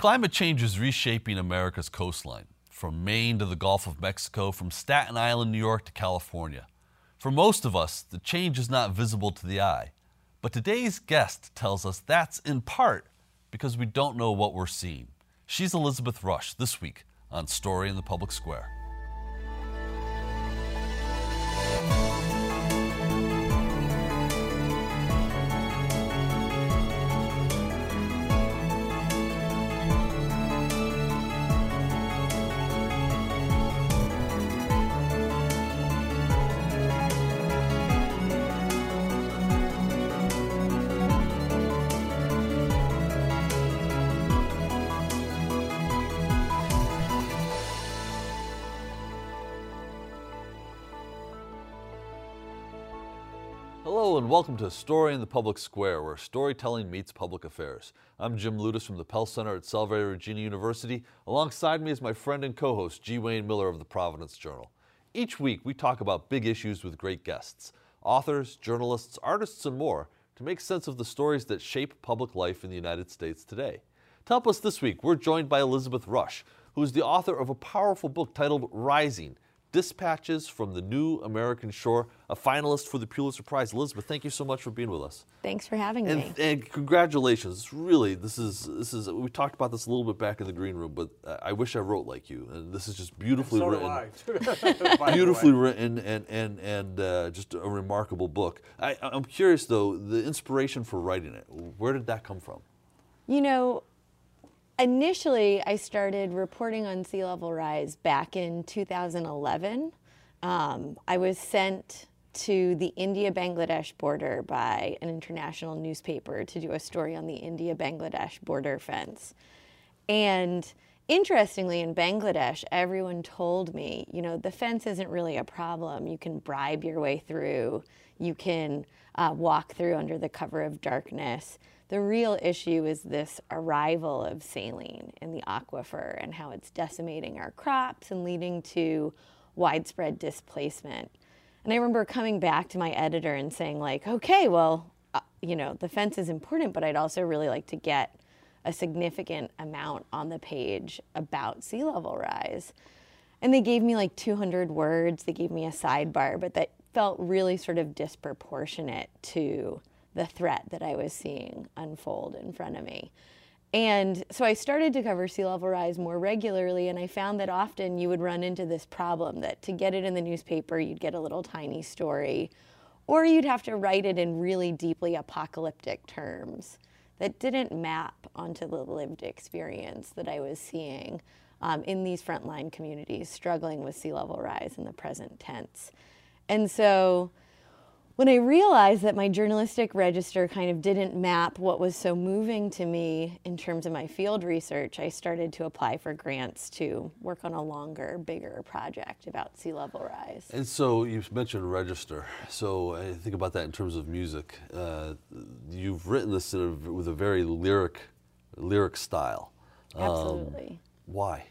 Climate change is reshaping America's coastline, from Maine to the Gulf of Mexico, from Staten Island, New York to California. For most of us, the change is not visible to the eye. But today's guest tells us that's in part because we don't know what we're seeing. She's Elizabeth Rush, this week on Story in the Public Square. Hello and welcome to Story in the Public Square, where storytelling meets public affairs. I'm Jim Ludas from the Pell Center at Salve Regina University. Alongside me is my friend and co-host, G. Wayne Miller of the Providence Journal. Each week, we talk about big issues with great guests, authors, journalists, artists, and more, to make sense of the stories that shape public life in the United States today. To help us this week, we're joined by Elizabeth Rush, who is the author of a powerful book titled Rising: Dispatches from the New American Shore, a finalist for the Pulitzer Prize. Elizabeth, thank you so much for being with us. Thanks for having me. And congratulations. Really, this is we talked about this a little bit back in the green room, but I wish I wrote like you. And this is just beautifully written. Beautifully written and just a remarkable book. I'm curious though, the inspiration for writing it, where did that come from? You know, initially, I started reporting on sea level rise back in 2011. I was sent to the India-Bangladesh border by an international newspaper to do a story on the India-Bangladesh border fence. And interestingly, in Bangladesh, everyone told me, you know, the fence isn't really a problem. You can bribe your way through. You can walk through under the cover of darkness. The real issue is this arrival of saline in the aquifer and how it's decimating our crops and leading to widespread displacement. And I remember coming back to my editor and saying, like, okay, well, you know, the fence is important, but I'd also really like to get a significant amount on the page about sea level rise. And they gave me like 200 words. They gave me a sidebar, but that felt really sort of disproportionate to the threat that I was seeing unfold in front of me. And so I started to cover sea level rise more regularly, and I found that often you would run into this problem that to get it in the newspaper, you'd get a little tiny story, or you'd have to write it in really deeply apocalyptic terms that didn't map onto the lived experience that I was seeing in these frontline communities struggling with sea level rise in the present tense. And so when I realized that my journalistic register kind of didn't map what was so moving to me in terms of my field research, I started to apply for grants to work on a longer, bigger project about sea level rise. And so you've mentioned register. So I think about that in terms of music. You've written this with a very lyric style. Absolutely. Why?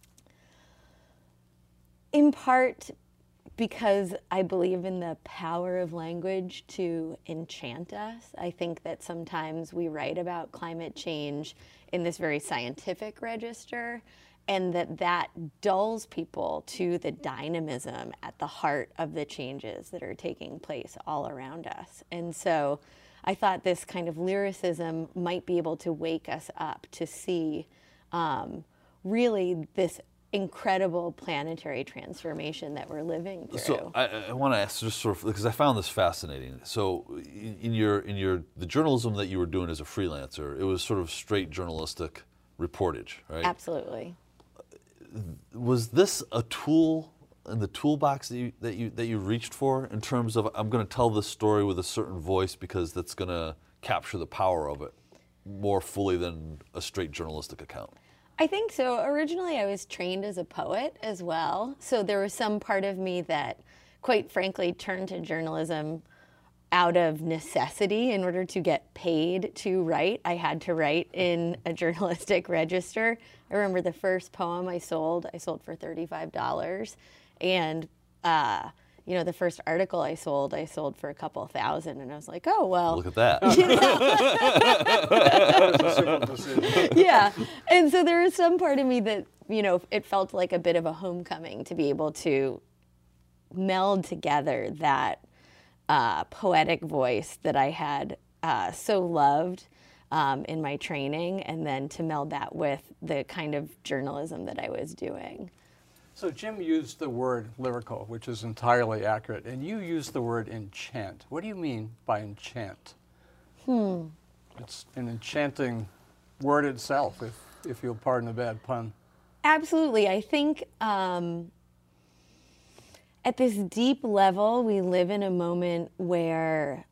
In part, because I believe in the power of language to enchant us. I think that sometimes we write about climate change in this very scientific register, and that dulls people to the dynamism at the heart of the changes that are taking place all around us. And so I thought this kind of lyricism might be able to wake us up to see really this incredible planetary transformation that we're living through. So I want to ask, just sort of, because I found this fascinating. So in the journalism that you were doing as a freelancer, it was sort of straight journalistic reportage, right? Absolutely. Was this a tool in the toolbox that you reached for in terms of, I'm going to tell this story with a certain voice because that's going to capture the power of it more fully than a straight journalistic account? I think so. Originally, I was trained as a poet as well. So there was some part of me that, quite frankly, turned to journalism out of necessity. In order to get paid to write, I had to write in a journalistic register. I remember the first poem I sold for $35. And you know, the first article I sold for a couple thousand, and I was like, oh, well. Look at that. You know? That was a simple decision. Yeah. And so there was some part of me that, you know, it felt like a bit of a homecoming to be able to meld together that poetic voice that I had so loved in my training, and then to meld that with the kind of journalism that I was doing. So Jim used the word lyrical, which is entirely accurate, and you used the word enchant. What do you mean by enchant? It's an enchanting word itself, if you'll pardon a bad pun. Absolutely. I think at this deep level, we live in a moment where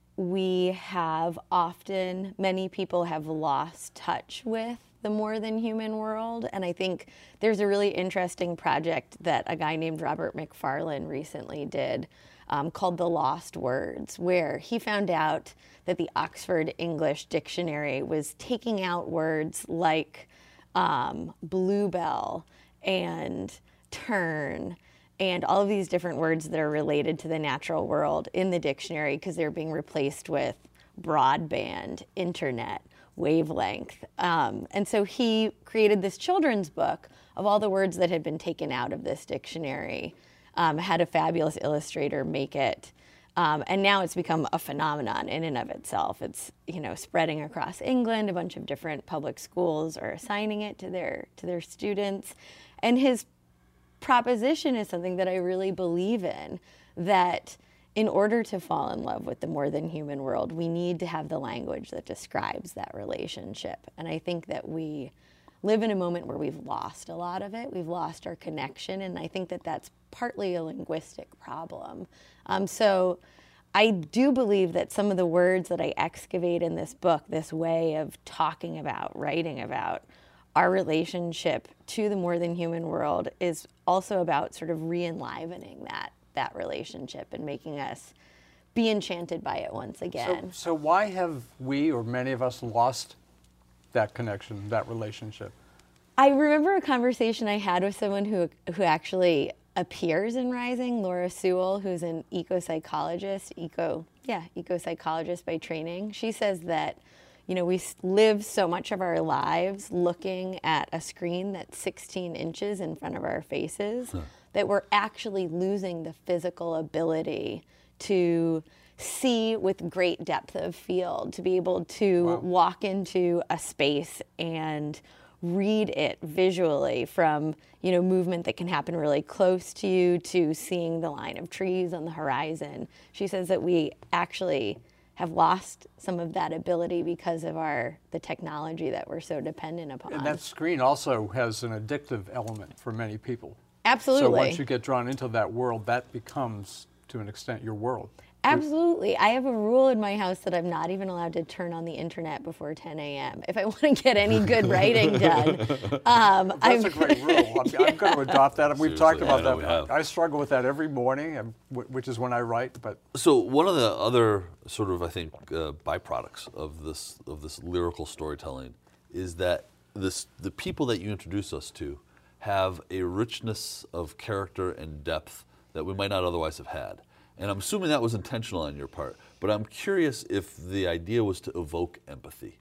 many people have lost touch with the more than human world. And I think there's a really interesting project that a guy named Robert Macfarlane recently did called The Lost Words, where he found out that the Oxford English Dictionary was taking out words like bluebell and tern and all of these different words that are related to the natural world in the dictionary because they're being replaced with broadband, internet, wavelength. And so he created this children's book of all the words that had been taken out of this dictionary, had a fabulous illustrator make it. And now it's become a phenomenon in and of itself. It's, you know, spreading across England. A bunch of different public schools are assigning it to their students. And his proposition is something that I really believe in, that in order to fall in love with the more than human world, we need to have the language that describes that relationship. And I think that we live in a moment where we've lost a lot of it. We've lost our connection, and I think that that's partly a linguistic problem. So I do believe that some of the words that I excavate in this book, this way of talking about, writing about our relationship to the more than human world, is also about sort of re-enlivening that relationship and making us be enchanted by it once again. So why have we, or many of us, lost that connection, that relationship? I remember a conversation I had with someone who actually appears in Rising, Laura Sewell, who's an eco-psychologist by training. She says that, you know, we live so much of our lives looking at a screen that's 16 inches in front of our faces that we're actually losing the physical ability to see with great depth of field, to be able to walk into a space and read it visually, from, you know, movement that can happen really close to you to seeing the line of trees on the horizon. She says that we actually have lost some of that ability because of the technology that we're so dependent upon. And that screen also has an addictive element for many people. Absolutely. So once you get drawn into that world, that becomes, to an extent, your world. Absolutely. I have a rule in my house that I'm not even allowed to turn on the internet before 10 a.m. if I want to get any good writing done. That's a great rule. I'm going to adopt that. We've talked about that. I struggle with that every morning, which is when I write. But so one of the other sort of, I think, byproducts of this lyrical storytelling is that the people that you introduce us to have a richness of character and depth that we might not otherwise have had. And I'm assuming that was intentional on your part, but I'm curious if the idea was to evoke empathy.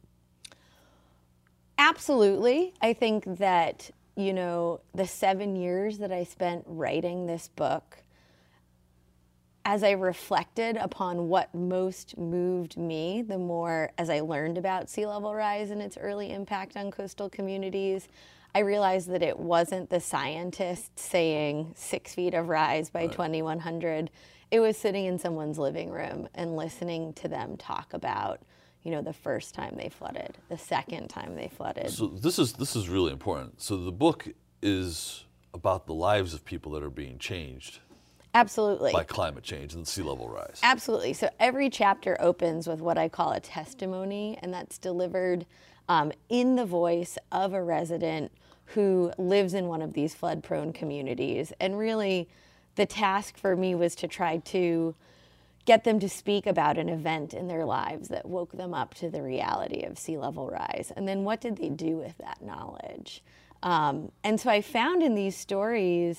Absolutely. I think that, you know, the 7 years that I spent writing this book, as I reflected upon what most moved me, the more as I learned about sea level rise and its early impact on coastal communities, I realized that it wasn't the scientists saying 6 feet of rise by 2100. It was sitting in someone's living room and listening to them talk about, you know, the first time they flooded, the second time they flooded. So this is really important. So the book is about the lives of people that are being changed. Absolutely. By climate change and sea level rise. Absolutely. So every chapter opens with what I call a testimony, and that's delivered in the voice of a resident who lives in one of these flood-prone communities. And really, the task for me was to try to get them to speak about an event in their lives that woke them up to the reality of sea level rise. And then what did they do with that knowledge? And so I found in these stories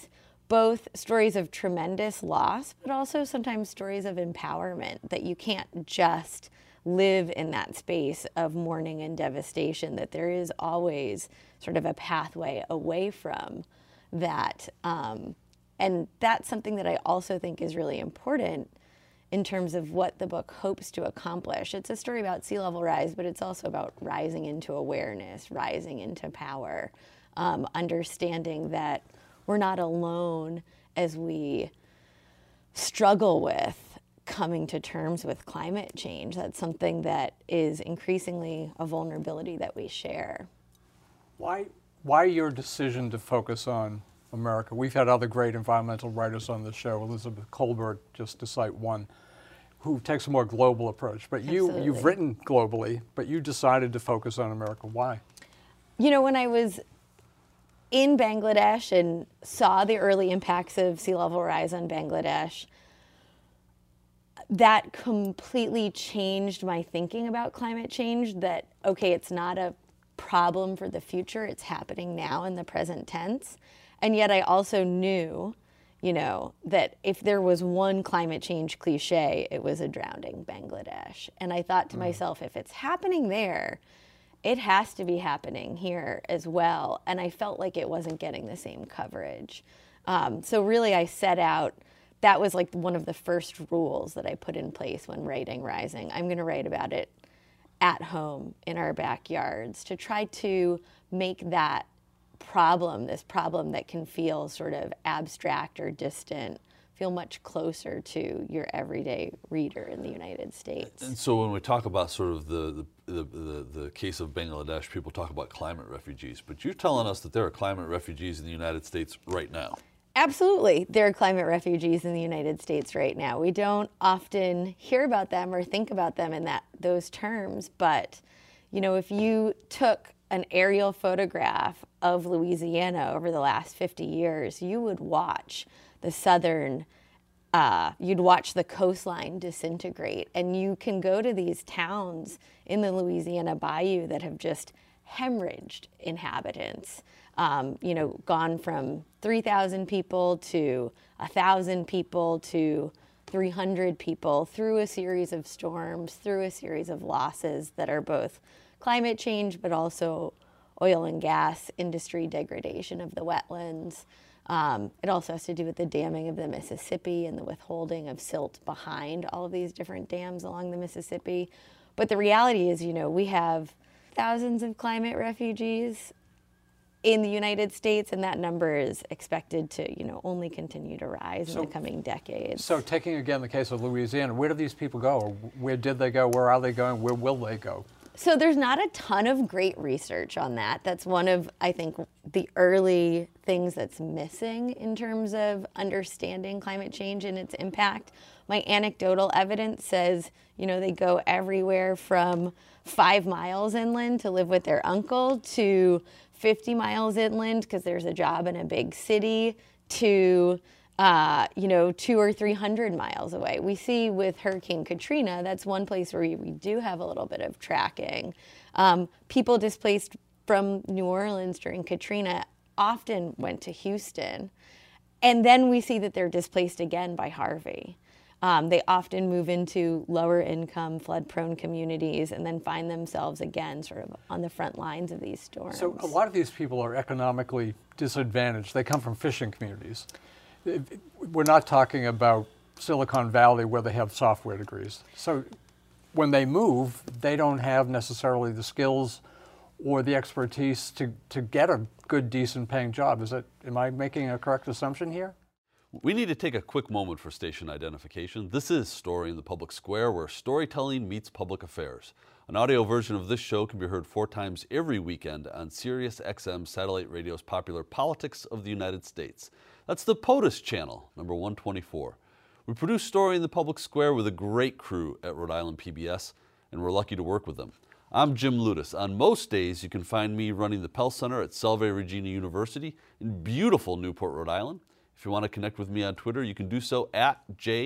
both stories of tremendous loss, but also sometimes stories of empowerment, that you can't just live in that space of mourning and devastation, that there is always sort of a pathway away from that. And that's something that I also think is really important in terms of what the book hopes to accomplish. It's a story about sea level rise, but it's also about rising into awareness, rising into power, understanding that we're not alone as we struggle with coming to terms with climate change. That's something that is increasingly a vulnerability that we share. Why your decision to focus on America? We've had other great environmental writers on the show, Elizabeth Kolbert, just to cite one, who takes a more global approach. But you've written globally, but you decided to focus on America. Why? You know, when I was in Bangladesh and saw the early impacts of sea level rise on Bangladesh, that completely changed my thinking about climate change, that, okay, it's not a problem for the future, it's happening now in the present tense. And yet I also knew, you know, that if there was one climate change cliche, it was a drowning Bangladesh. And I thought to myself, if it's happening there, it has to be happening here as well. And I felt like it wasn't getting the same coverage. So really I set out, that was like one of the first rules that I put in place when writing Rising. I'm going to write about it at home in our backyards, to try to make that problem, this problem that can feel sort of abstract or distant, feel much closer to your everyday reader in the United States. And so when we talk about sort of the case of Bangladesh, people talk about climate refugees, but you're telling us that there are climate refugees in the United States right now. Absolutely. There are climate refugees in the United States right now. We don't often hear about them or think about them in those terms, but you know, if you took an aerial photograph of Louisiana over the last 50 years, you would watch the you'd watch the coastline disintegrate. And you can go to these towns in the Louisiana Bayou that have just hemorrhaged inhabitants. You know, gone from 3,000 people to 1,000 people to 300 people through a series of storms, through a series of losses that are both climate change, but also oil and gas industry degradation of the wetlands. It also has to do with the damming of the Mississippi and the withholding of silt behind all of these different dams along the Mississippi. But the reality is, you know, we have thousands of climate refugees in the United States, and that number is expected to, you know, only continue to rise in the coming decades. So taking again the case of Louisiana, where do these people go? Or where did they go? Where are they going? Where will they go? So there's not a ton of great research on that. That's one of, I think, the early things that's missing in terms of understanding climate change and its impact. My anecdotal evidence says, you know, they go everywhere from 5 miles inland to live with their uncle to 50 miles inland because there's a job in a big city to, you know, 200 or 300 miles away. We see with Hurricane Katrina, that's one place where we do have a little bit of tracking. People displaced from New Orleans during Katrina often went to Houston. And then we see that they're displaced again by Harvey. They often move into lower income, flood prone communities and then find themselves again sort of on the front lines of these storms. So a lot of these people are economically disadvantaged. They come from fishing communities. We're not talking about Silicon Valley where they have software degrees. So when they move, they don't have necessarily the skills or the expertise to get a good, decent paying job. Am I making a correct assumption here? We need to take a quick moment for station identification. This is Story in the Public Square, where storytelling meets public affairs. An audio version of this show can be heard 4 times every weekend on Sirius XM Satellite Radio's popular Politics of the United States. That's the POTUS channel, number 124. We produce Story in the Public Square with a great crew at Rhode Island PBS, and we're lucky to work with them. I'm Jim Ludes. On most days, you can find me running the Pell Center at Salve Regina University in beautiful Newport, Rhode Island. If you want to connect with me on Twitter, you can do so at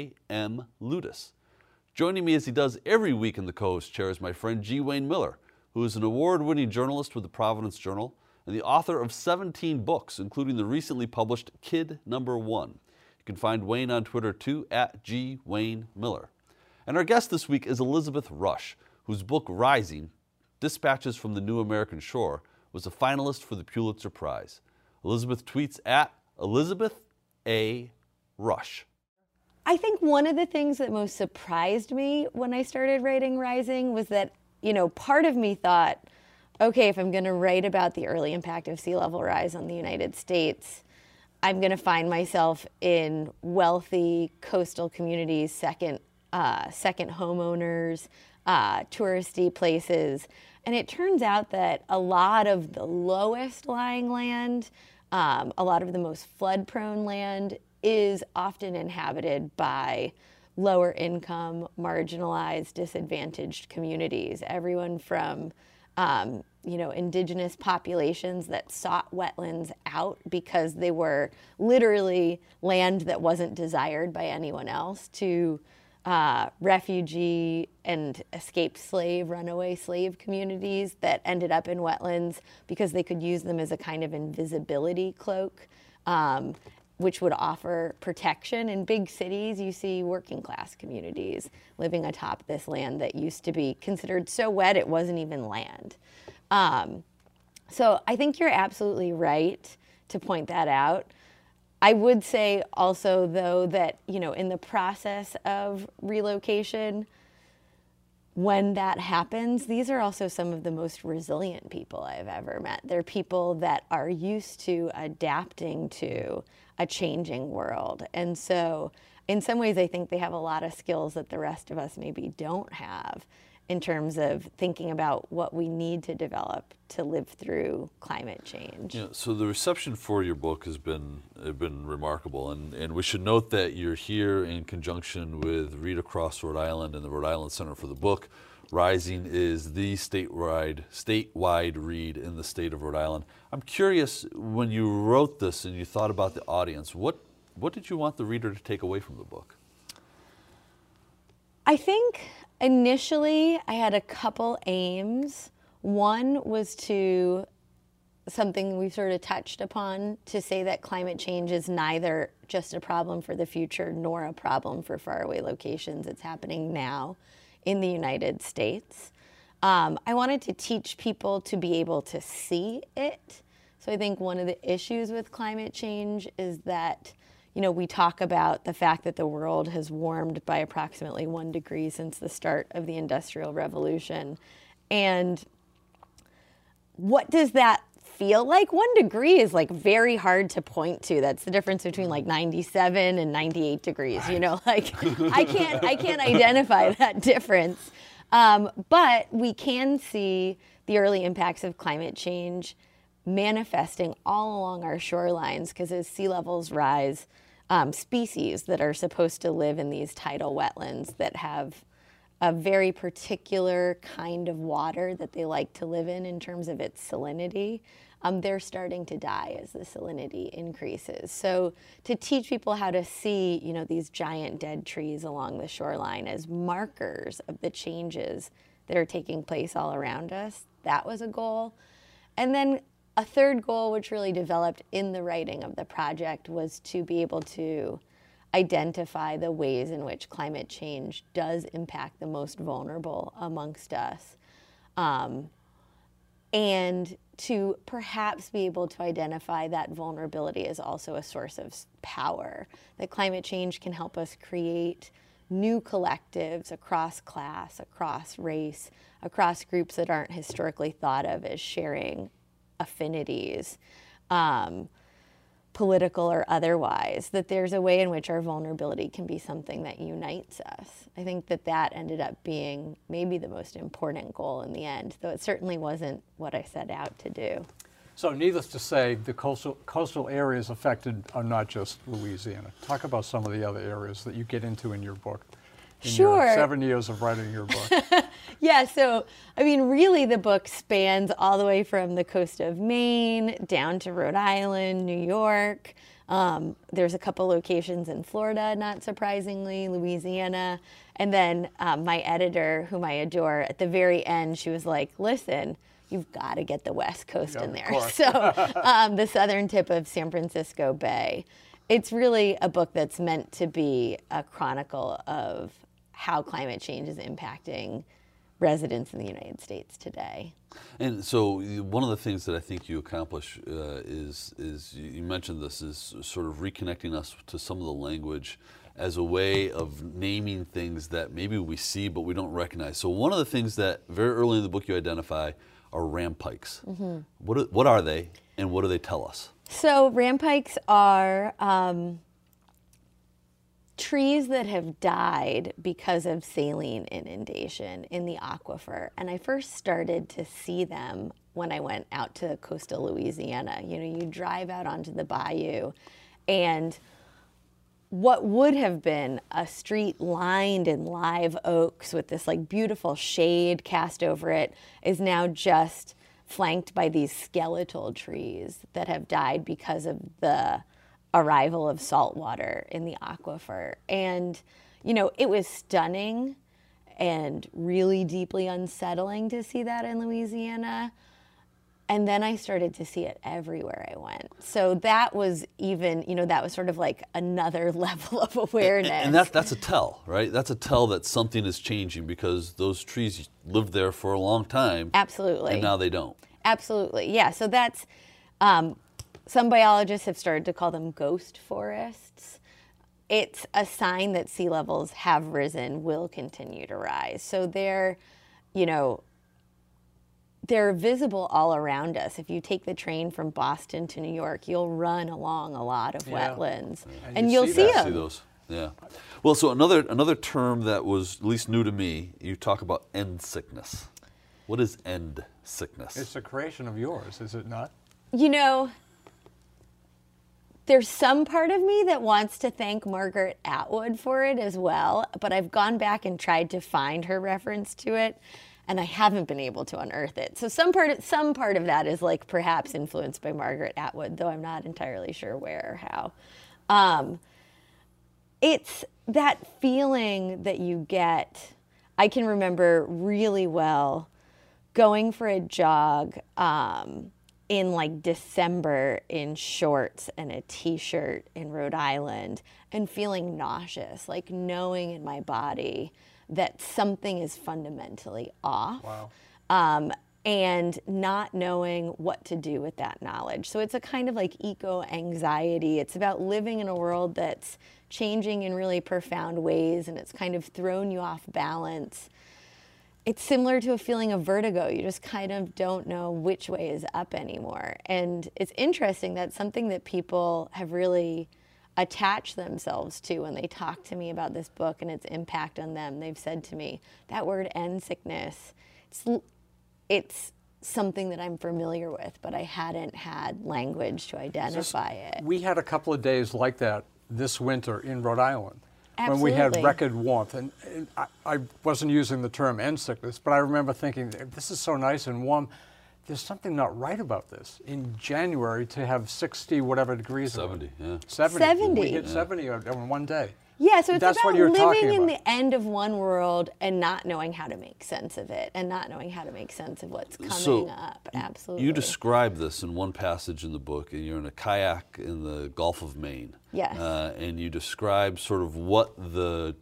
JMLudes. Joining me as he does every week in the co-host chair is my friend G. Wayne Miller, who is an award-winning journalist with the Providence Journal, and the author of 17 books, including the recently published Kid Number 1. You can find Wayne on Twitter too, at @GWayneMiller. And our guest this week is Elizabeth Rush, whose book Rising, Dispatches from the New American Shore, was a finalist for the Pulitzer Prize. Elizabeth tweets at Elizabeth A. Rush. I think one of the things that most surprised me when I started writing Rising was that, part of me thought, okay, if I'm going to write about the early impact of sea level rise on the United States, I'm going to find myself in wealthy coastal communities, second homeowners, touristy places. And it turns out that a lot of the lowest lying land, a lot of the most flood prone land is often inhabited by lower income, marginalized, disadvantaged communities. Everyone from indigenous populations that sought wetlands out because they were literally land that wasn't desired by anyone else, to refugee and escaped slave, runaway slave communities that ended up in wetlands because they could use them as a kind of invisibility cloak, which would offer protection. In big cities, you see working class communities living atop this land that used to be considered so wet it wasn't even land. So I think you're absolutely right to point that out. I would say also, though, that, in the process of relocation, when that happens, these are also some of the most resilient people I've ever met. They're people that are used to adapting to a changing world. And so in some ways, I think they have a lot of skills that the rest of us maybe don't have in terms of thinking about what we need to develop to live through climate change. Yeah, so the reception for your book has been remarkable, and we should note that you're here in conjunction with Read Across Rhode Island and the Rhode Island Center for the Book. Rising is the statewide read in the state of Rhode Island. I'm curious, when you wrote this and you thought about the audience, what did you want the reader to take away from the book? I think initially I had a couple aims. One was to something we've sort of touched upon, to say that climate change is neither just a problem for the future nor a problem for faraway locations. It's happening now in the United States. I wanted to teach people to be able to see it. So I think one of the issues with climate change is that, we talk about the fact that the world has warmed by approximately 1 degree since the start of the Industrial Revolution. And what does that feel like? 1 degree is very hard to point to. That's the difference between 97 and 98 degrees. I can't identify that difference. But we can see the early impacts of climate change manifesting all along our shorelines, because as sea levels rise, species that are supposed to live in these tidal wetlands that have a very particular kind of water that they like to live in terms of its salinity, they're starting to die as the salinity increases. So to teach people how to see, these giant dead trees along the shoreline as markers of the changes that are taking place all around us, that was a goal. And then a third goal, which really developed in the writing of the project, was to be able to identify the ways in which climate change does impact the most vulnerable amongst us, and to perhaps be able to identify that vulnerability as also a source of power. That climate change can help us create new collectives across class, across race, across groups that aren't historically thought of as sharing affinities, political or otherwise, that there's a way in which our vulnerability can be something that unites us. I think that ended up being maybe the most important goal in the end, though it certainly wasn't what I set out to do. So needless to say, the coastal areas affected are not just Louisiana. Talk about some of the other areas that you get into in your book. In Sure. your 7 years of writing your book. Yeah, so, really the book spans all the way from the coast of Maine down to Rhode Island, New York. There's a couple locations in Florida, not surprisingly, Louisiana. And then my editor, whom I adore, at the very end, she was like, listen, you've got to get the West Coast Yeah, in of there. course. So the southern tip of San Francisco Bay. It's really a book that's meant to be a chronicle of how climate change is impacting residents in the United States today. And so one of the things that I think you accomplish is you mentioned this, is sort of reconnecting us to some of the language as a way of naming things that maybe we see but we don't recognize. So one of the things that very early in the book you identify are rampikes. Mm-hmm. What are they, and what do they tell us? So rampikes are trees that have died because of saline inundation in the aquifer. And I first started to see them when I went out to coastal Louisiana. You know, you drive out onto the bayou, and what would have been a street lined in live oaks with this like beautiful shade cast over it is now just flanked by these skeletal trees that have died because of the arrival of salt water in the aquifer. And, you know, it was stunning and really deeply unsettling to see that in Louisiana. And then I started to see it everywhere I went. So that was even, you know, that was sort of like another level of awareness. And that's a tell, right? That's a tell that something is changing, because those trees lived there for a long time. Absolutely. And now they don't. Absolutely, yeah. So that's, some biologists have started to call them ghost forests. It's a sign that sea levels have risen, will continue to rise. So they're, you know, they're visible all around us. If you take the train from Boston to New York, you'll run along a lot of wetlands, and you'll see them. See those, yeah. Well, so another term that was at least new to me, you talk about end sickness. What is end sickness? It's a creation of yours, is it not? You know, there's some part of me that wants to thank Margaret Atwood for it as well, but I've gone back and tried to find her reference to it, and I haven't been able to unearth it. So some part of that is like perhaps influenced by Margaret Atwood, though I'm not entirely sure where or how. It's that feeling that you get. I can remember really well going for a jog in like December in shorts and a t-shirt in Rhode Island and feeling nauseous, like knowing in my body that something is fundamentally off. Wow. And not knowing what to do with that knowledge. So it's a kind of like eco-anxiety. It's about living in a world that's changing in really profound ways, and it's kind of thrown you off balance. It's similar to a feeling of vertigo. You just kind of don't know which way is up anymore. And it's interesting, that's something that people have really attached themselves to when they talk to me about this book and its impact on them. They've said to me, that word end sickness, it's something that I'm familiar with, but I hadn't had language to identify it. We had a couple of days like that this winter in Rhode Island. Absolutely. When we had record warmth. And I wasn't using the term end sickness, but I remember thinking, this is so nice and warm. There's something not right about this. In January, to have 60 whatever degrees. 70, yeah. 70. We hit 70 on one day. Yeah, so it's That's about what you're living talking in about. the end of one world and not knowing how to make sense of it, and not knowing how to make sense of what's coming up. Absolutely. You describe this in one passage in the book, and you're in a kayak in the Gulf of Maine. Yes. And you describe sort of what the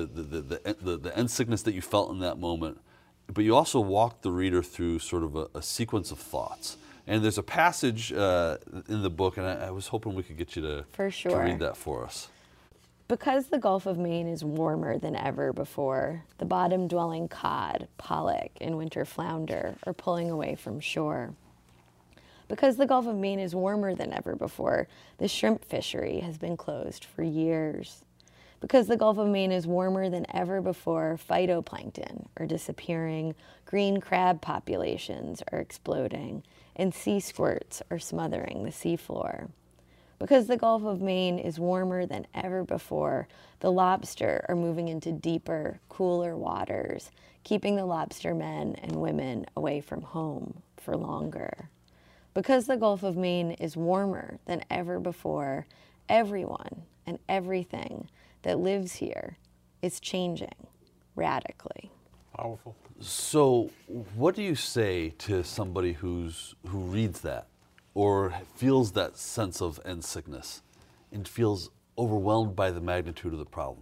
end sickness that you felt in that moment, but you also walk the reader through sort of a sequence of thoughts. And there's a passage in the book, and I was hoping we could get you to read that for us. Because the Gulf of Maine is warmer than ever before, the bottom-dwelling cod, pollock, and winter flounder are pulling away from shore. Because the Gulf of Maine is warmer than ever before, the shrimp fishery has been closed for years. Because the Gulf of Maine is warmer than ever before, phytoplankton are disappearing, green crab populations are exploding, and sea squirts are smothering the seafloor. Because the Gulf of Maine is warmer than ever before, the lobster are moving into deeper, cooler waters, keeping the lobster men and women away from home for longer. Because the Gulf of Maine is warmer than ever before, everyone and everything that lives here is changing radically. Powerful. So, what do you say to somebody who reads that or feels that sense of end sickness and feels overwhelmed by the magnitude of the problem?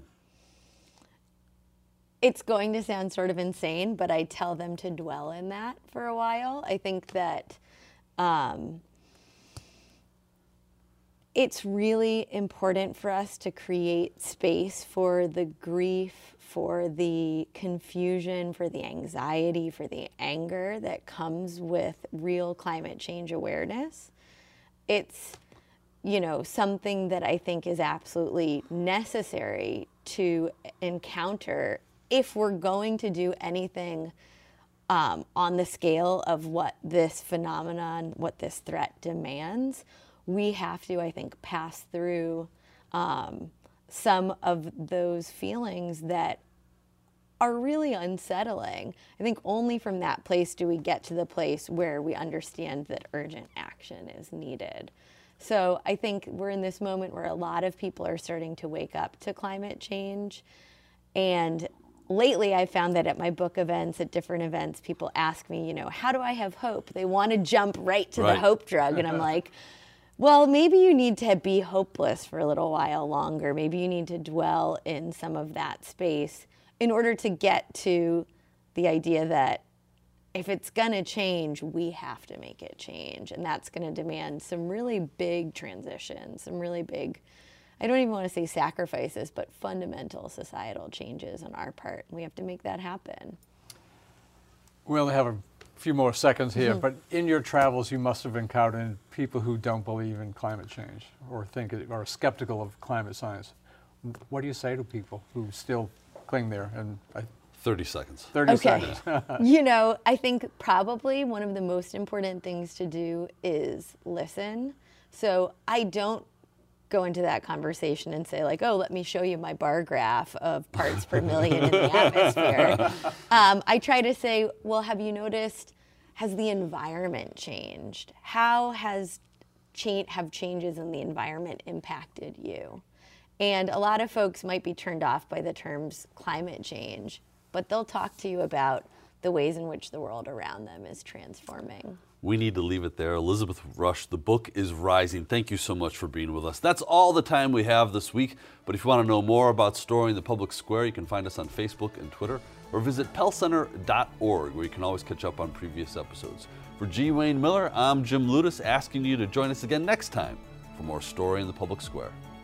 It's going to sound sort of insane, but I tell them to dwell in that for a while. I think that it's really important for us to create space for the grief, for the confusion, for the anxiety, for the anger that comes with real climate change awareness. It's, something that I think is absolutely necessary to encounter if we're going to do anything on the scale of what this phenomenon, what this threat demands. We have to, I think, pass through some of those feelings that are really unsettling. I think only from that place do we get to the place where we understand that urgent action is needed. So I think we're in this moment where a lot of people are starting to wake up to climate change. And lately I found that at my book events, at different events, people ask me, how do I have hope? They want to jump right to the hope drug. And I'm like, well, maybe you need to be hopeless for a little while longer. Maybe you need to dwell in some of that space in order to get to the idea that if it's going to change, we have to make it change. And that's going to demand some really big transitions, some really big, I don't even want to say sacrifices, but fundamental societal changes on our part. We have to make that happen. We only have a few more seconds here, but in your travels, you must have encountered people who don't believe in climate change or are skeptical of climate science. What do you say to people who still cling there? And 30 seconds. 30 Okay. seconds. I think probably one of the most important things to do is listen. So I don't go into that conversation and say like, oh, let me show you my bar graph of parts per million in the atmosphere. I try to say, well, have you noticed, has the environment changed? How have changes in the environment impacted you? And a lot of folks might be turned off by the terms climate change, but they'll talk to you about the ways in which the world around them is transforming. We need to leave it there. Elizabeth Rush, the book is Rising. Thank you so much for being with us. That's all the time we have this week, but if you want to know more about Story in the Public Square, you can find us on Facebook and Twitter, or visit pellcenter.org, where you can always catch up on previous episodes. For G. Wayne Miller, I'm Jim Ludes, asking you to join us again next time for more Story in the Public Square.